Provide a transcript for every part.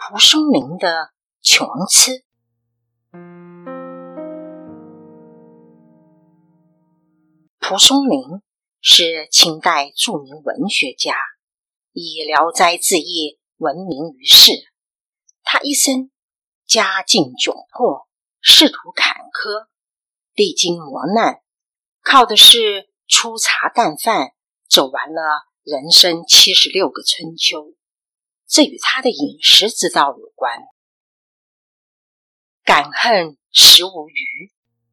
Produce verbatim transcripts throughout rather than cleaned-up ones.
蒲松龄的琼痴。蒲松龄是清代著名文学家，以《聊斋志异》闻名于世。他一生家境窘迫，仕途坎坷，历经磨难，靠的是粗茶淡饭走完了人生七十六个春秋。这与他的饮食之道有关。感恨食无余。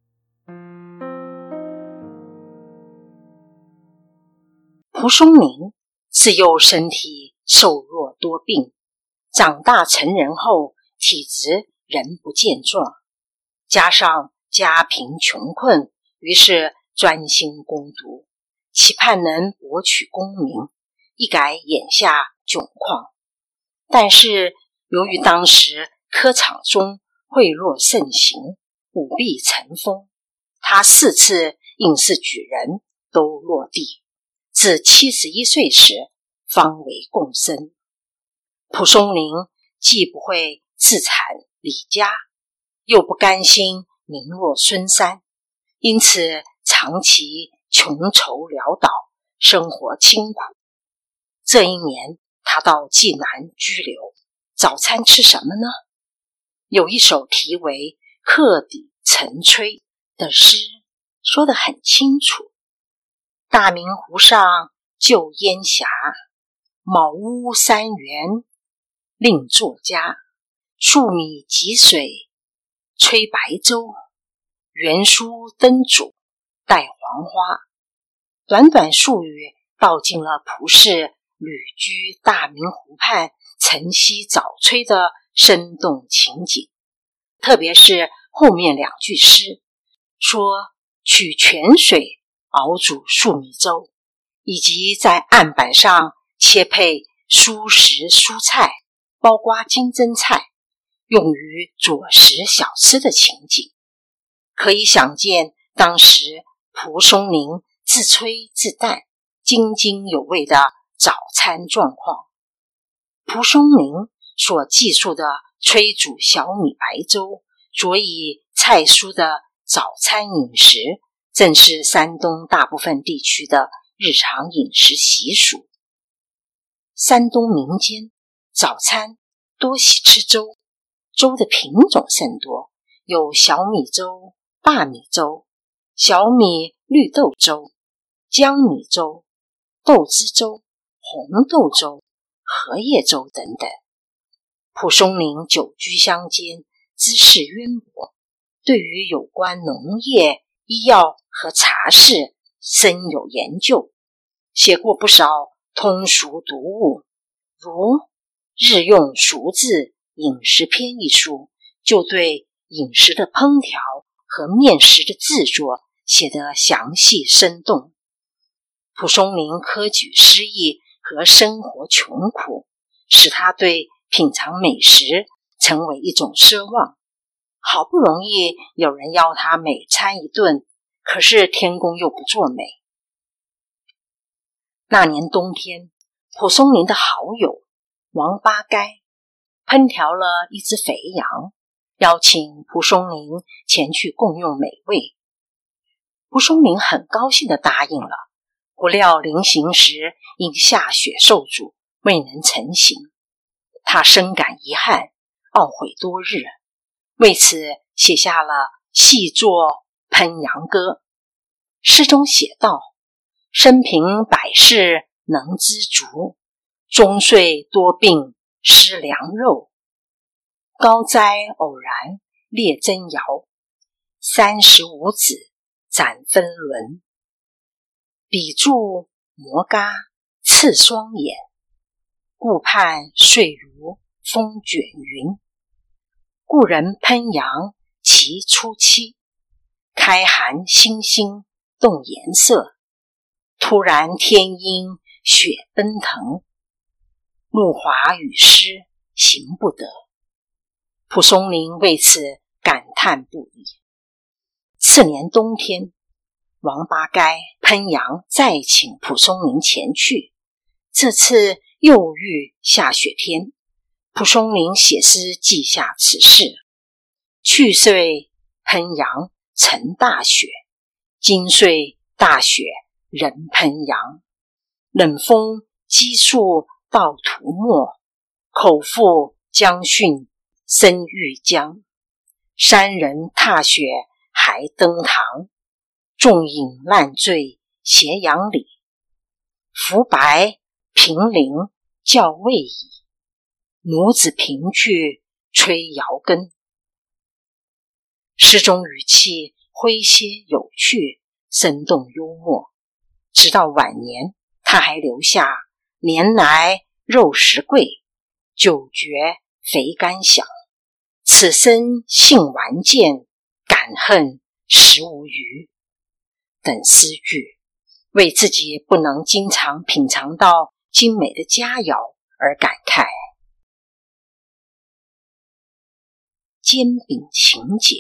蒲松龄自幼身体瘦弱多病，长大成人后体质仍不健壮，加上家贫穷困，于是专心攻读，期盼能博取功名，一改眼下窘况。但是由于当时科场中贿赂盛行，舞弊成风，他四次应试举人都落地，至七十一岁时方为贡生。蒲松龄既不会自产离家，又不甘心名落孙山，因此长期穷愁潦倒，生活清苦。这一年他到济南居留，早餐吃什么呢？有一首题为《鹤底晨炊》的诗说得很清楚：大明湖上旧烟霞，茅屋三园另作家。数米汲水炊白粥，原书灯煮带黄花。短短数语道尽了蒲氏旅居大明湖畔晨曦早炊的生动情景。特别是后面两句诗说取泉水熬煮粟米粥，以及在案板上切配蔬食蔬菜，包括金针菜，用于佐食小吃的情景，可以想见当时蒲松龄自炊自啖津津有味的早餐状况。蒲松龄所记述的炊煮小米白粥，佐以菜蔬的早餐饮食，正是山东大部分地区的日常饮食习俗。山东民间早餐多喜吃粥，粥的品种甚多，有小米粥、大米粥、小米绿豆粥、江米粥、豆汁粥、红豆粥、荷叶粥等等。蒲松龄久居乡间，知识渊博，对于有关农业、医药和茶事深有研究，写过不少通俗读物，如《日用俗字饮食篇》一书，就对饮食的烹调和面食的制作写得详细生动。蒲松龄科举失意和生活穷苦，使他对品尝美食成为一种奢望。好不容易有人邀他每餐一顿，可是天公又不作美。那年冬天，蒲松龄的好友王八该烹调了一只肥羊，邀请蒲松龄前去共用美味。蒲松龄很高兴地答应了，不料临行时因下雪受阻，未能成行。他深感遗憾，懊悔多日，为此写下了《细作烹羊歌》。诗中写道：生平百事能知足，终岁多病失良肉。高斋偶然列真谣，三十五子斩分轮。笔注摩嘎刺双眼，顾盼岁如风卷云。故人烹羊其初期，开寒星星动颜色。突然天阴雪奔腾，木华语诗行不得。蒲松龄为此感叹不已。次年冬天，王八该烹羊再请蒲松龄前去，这次又遇下雪天， 蒲松龄写诗记下此事：去岁喷阳成大雪，今岁大雪仍喷阳。冷风激树到涂没，口腹将训生欲僵。山人踏雪还登堂，纵饮烂醉斜阳里。浮白平陵教未已，奴子平去吹摇羹。诗中语气诙谐有趣，生动幽默。直到晚年，他还留下年来肉食贵，久绝肥肝响，此生性顽健，感恨食无余等诗句，为自己不能经常品尝到精美的佳肴而感慨。煎饼情节。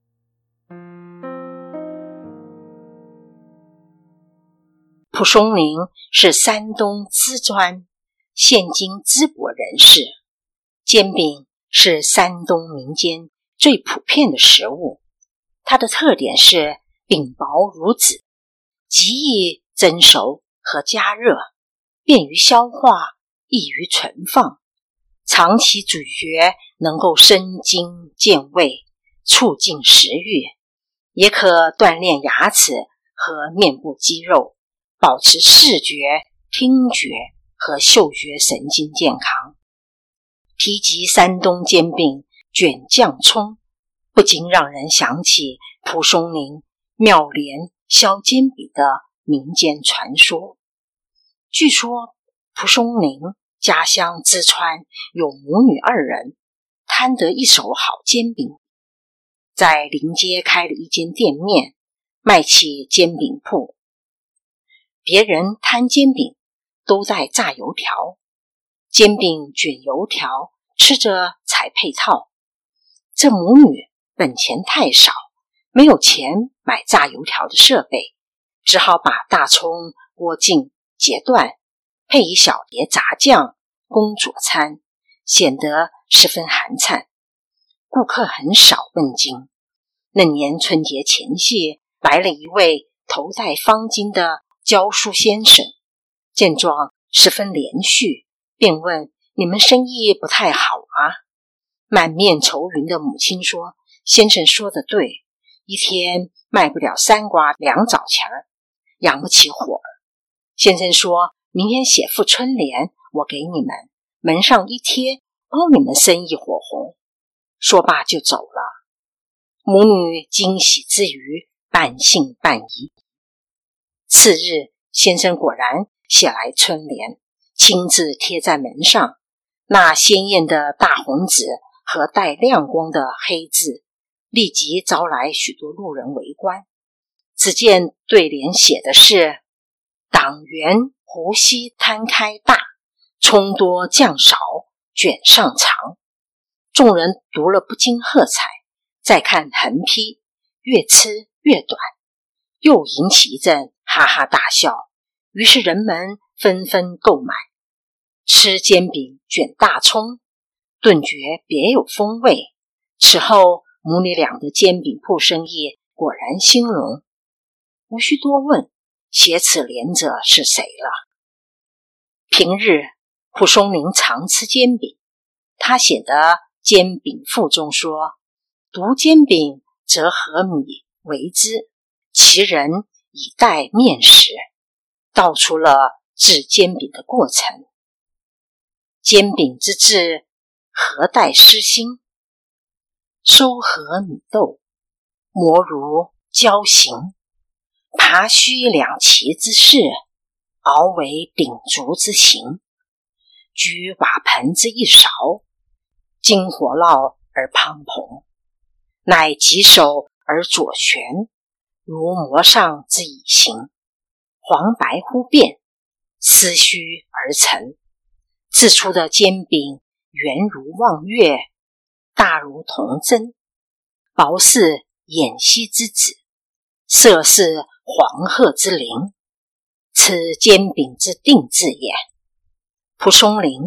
蒲松龄是山东淄川现今淄博人士，煎饼是山东民间最普遍的食物，它的特点是饼薄如纸，极易蒸熟和加热，便于消化，易于存放，长期咀嚼能够生津健胃，促进食欲，也可锻炼牙齿和面部肌肉，保持视觉、听觉和嗅觉神经健康。提及山东煎饼卷酱葱，不禁让人想起蒲松龄妙莲削煎饼的民间传说。据说蒲松龄家乡淄川有母女二人，贪得一手好煎饼，在临街开了一间店面，卖起煎饼铺。别人摊煎饼都在炸油条，煎饼卷油条吃着才配套。这母女本钱太少，没有钱买炸油条的设备，只好把大葱锅净截断，配一小碟炸酱供佐餐，显得十分寒碜，顾客很少问津。那年春节前夕，来了一位头戴方巾的教书先生，见状十分连续，便问：你们生意不太好啊？满面愁云的母亲说：先生说得对，一天卖不了三瓜两枣钱儿，养不起伙儿。先生说：明天写副春联，我给你们，门上一贴，包你们生意火红。说罢就走了。母女惊喜之余，半信半疑。次日，先生果然写来春联，亲自贴在门上，那鲜艳的大红纸和带亮光的黑字，立即招来许多路人围观。只见对联写的是：党员湖西摊开大，葱多酱少卷上长。众人读了不禁喝彩，再看横批，越吃越短，又引起一阵哈哈大笑，于是人们纷纷购买。吃煎饼卷大葱，顿觉别有风味。此后母女俩的煎饼铺生意果然兴隆。无需多问，写此联者是谁了。平日蒲松龄常吃煎饼，他写的煎饼赋中说：读煎饼则和米为之，其人以待面食，道出了制煎饼的过程。煎饼之制，何待诗心？收合米豆，磨如胶形，扒须两齐之势，熬为鼎足之形。居瓦盆之一勺，金火烙而滂蓬，乃棘手而左旋，如磨上之以形，黄白忽变，丝须而成。制出的煎饼圆如望月，大如铜针，薄似偃息之纸，色似黄鹤之鳞，此煎饼之定制也。蒲松龄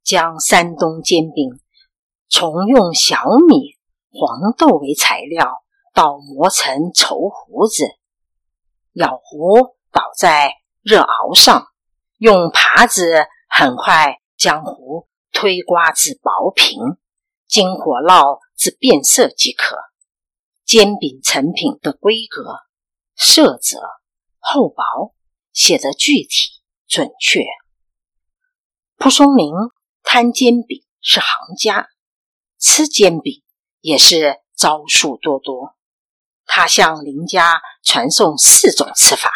将山东煎饼从用小米、黄豆为材料，到磨成稠糊子，舀糊倒在热熬上，用耙子很快将糊推刮至薄平，经火烙至变色即可。煎饼成品的规格、色泽、厚薄写得具体准确。蒲松龄摊煎饼是行家，吃煎饼也是招数多多。他向邻家传授四种吃法。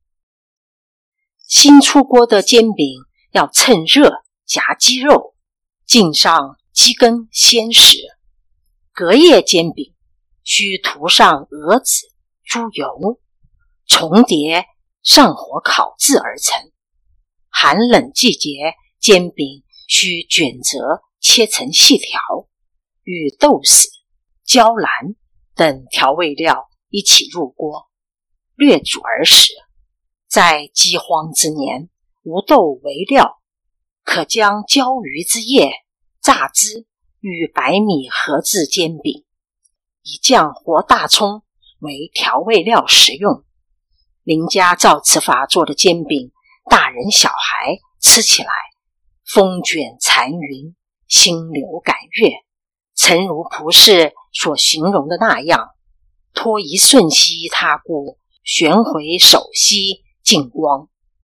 新出锅的煎饼要趁热夹鸡肉，浸上鸡羹鲜食。隔夜煎饼需涂上鹅子、猪油，重叠上火烤制而成。寒冷季节，煎饼需卷折切成细条，与豆豉、椒兰等调味料一起入锅，略煮而食。在饥荒之年，无豆为料，可将椒鱼之叶榨汁与白米合制煎饼，以酱或大葱为调味料食用。邻家照此法做的煎饼，大人小孩吃起来风卷残云，心流感悦，诚如蒲氏所形容的那样，托一瞬息他故，旋回首息尽光。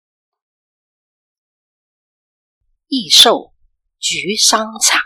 益寿菊桑茶。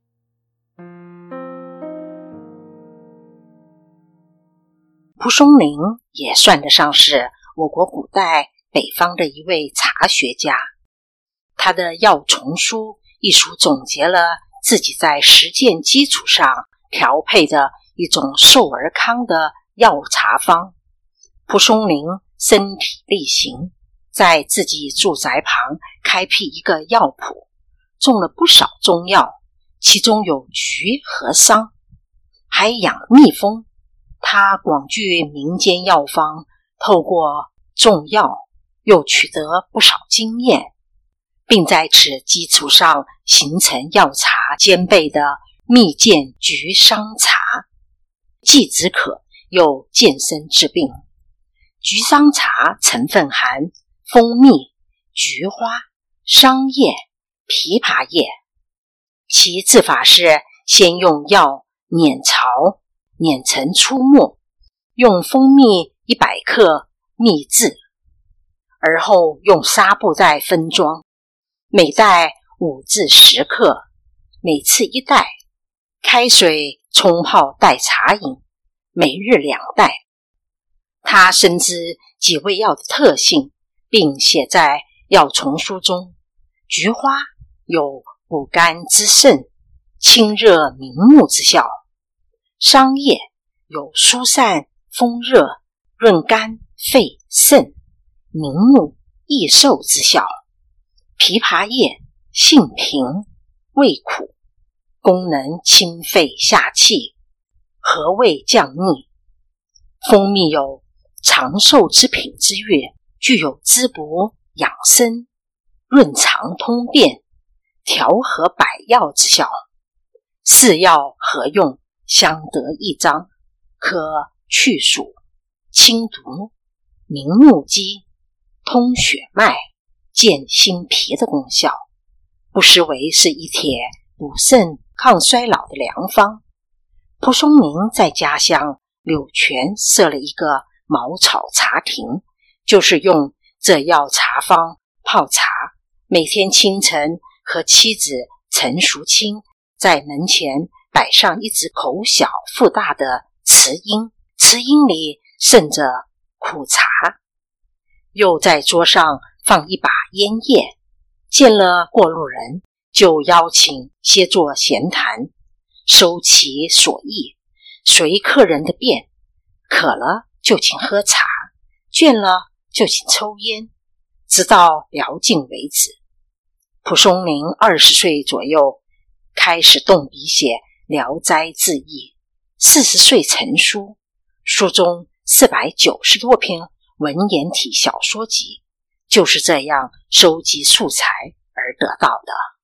蒲松龄也算得上是我国古代北方的一位茶学家。他的《药丛书》一书总结了自己在实践基础上调配的一种寿而康的药茶方。蒲松龄身体力行，在自己住宅旁开辟一个药铺，种了不少中药，其中有菊和桑，还养蜜蜂。他广具民间药方，透过种药又取得不少经验，并在此基础上形成药茶兼备的蜜饯菊桑茶，既止渴又健身治病。菊桑茶成分含蜂蜜、菊花、桑叶、枇杷叶。其制法是先用药碾巢，碾成粗末，用蜂蜜一百克蜜制，而后用纱布袋分装，每袋五至十克，每次一袋，开水冲泡代茶饮，每日两袋。他深知几味药的特性，并写在药丛书中。菊花有补肝滋肾、清热明目之效，桑叶有疏散风热、润肝肺肾、明目益寿之效，枇杷叶性平味苦，功能清肺下气、和胃降逆。蜂蜜有长寿之品之誉，具有滋补养生、润肠通便、调和百药之效。四药合用，相得益彰，可去暑、清毒、明目肌、通血脉、健心脾的功效，不失为是一帖补肾抗衰老的良方。蒲松龄在家乡柳泉设了一个茅草茶亭，就是用这药茶方泡茶。每天清晨和妻子陈淑清在门前摆上一只口小腹大的瓷瓮，瓷瓮里盛着苦茶，又在桌上放一把烟叶。见了过路人，就邀请歇坐闲谈，收其所意，随客人的便，渴了就请喝茶，倦了就请抽烟，直到聊尽为止。蒲松龄二十岁左右开始动笔写《聊斋志异》，四十岁成书，书中四百九十多篇文言体小说集，就是这样收集素材而得到的。